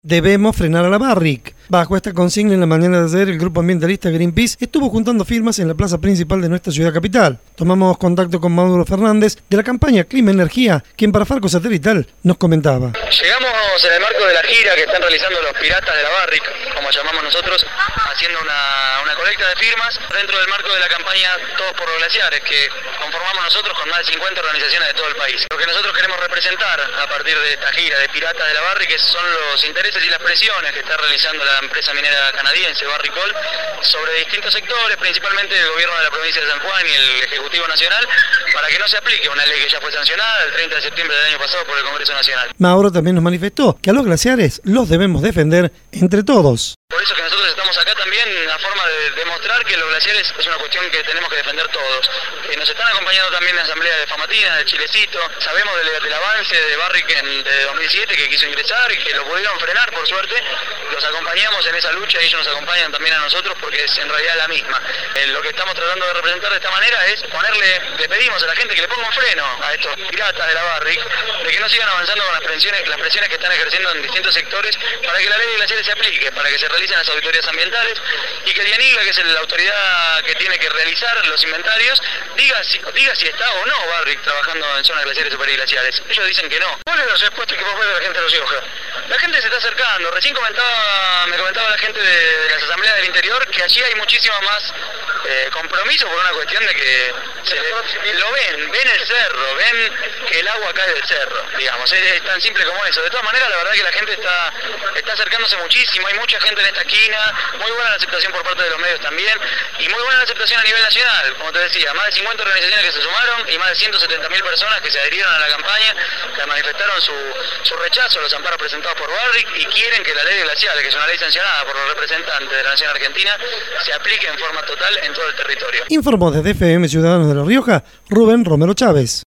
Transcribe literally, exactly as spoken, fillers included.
Debemos frenar a la Barrick. Bajo esta consigna, en la mañana de ayer, el grupo ambientalista Greenpeace estuvo juntando firmas en la plaza principal de nuestra ciudad capital. Tomamos contacto con Mauro Fernández de la campaña Clima Energía, quien para Farco Satelital nos comentaba. Llegamos en el marco de la gira que están realizando los piratas de la Barrick, como llamamos nosotros, haciendo una, una colecta de firmas dentro del marco de la campaña Todos por los Glaciares, que conformamos nosotros con más de cincuenta organizaciones de todo el país. Lo que nosotros queremos representar a partir de esta gira de piratas de la Barrick son los intereses y las presiones que está realizando la empresa minera canadiense Barrick Gold sobre distintos sectores, principalmente el gobierno de la provincia de San Juan y el Ejecutivo Nacional, para que no se aplique una ley que ya fue sancionada el treinta de septiembre del año pasado por el Congreso Nacional. Mauro también nos manifestó que a los glaciares los debemos defender entre todos. Por eso que nosotros estamos acá también, una forma de demostrar que los glaciares es una cuestión que tenemos que defender todos. Eh, nos están acompañando también la Asamblea de Famatina, de Chilecito. Sabemos del, del avance de Barrick en, de dos mil siete que quiso ingresar y que lo pudieron frenar, por suerte. Los acompañamos en esa lucha y ellos nos acompañan también a nosotros porque es en realidad la misma. Eh, lo que estamos tratando de representar de esta manera es ponerle, le pedimos a la gente que le ponga un freno a estos piratas de la Barrick, de que no sigan avanzando con las presiones, las presiones que están ejerciendo en distintos sectores para que la ley de glaciares se aplique, para que se realicen las auditorías ambientales y que el IANIGLA, que es la autoridad que tiene que realizar los inventarios, diga si, diga si está o no Barrick trabajando en zonas glaciares superglaciares. Ellos dicen que no. ¿Cuáles son los expuestos que vos ves de la gente de Los Rioja? La gente se está acercando. Recién comentaba, me comentaba la gente de, de las asambleas del interior que allí hay muchísimo más eh, compromiso por una cuestión de que se le, lo ven, ven el cerro, ven que el agua cae del cerro, digamos. Es, es tan simple como eso. De todas maneras, la verdad que la gente está, está acercándose muchísimo. Hay mucha gente en esta esquina, muy buena la aceptación por parte de los medios también, y muy buena la aceptación a nivel nacional. Como te decía, más de cincuenta organizaciones que se sumaron y más de ciento setenta mil personas que se adhirieron a la campaña, que manifestaron su, su rechazo a los amparos presentados por Barrick y quieren que la ley de glaciares, que es una ley sancionada por los representantes de la Nación Argentina, se aplique en forma total en todo el territorio. Informó desde F M Ciudadanos de La Rioja, Rubén Romero Chávez.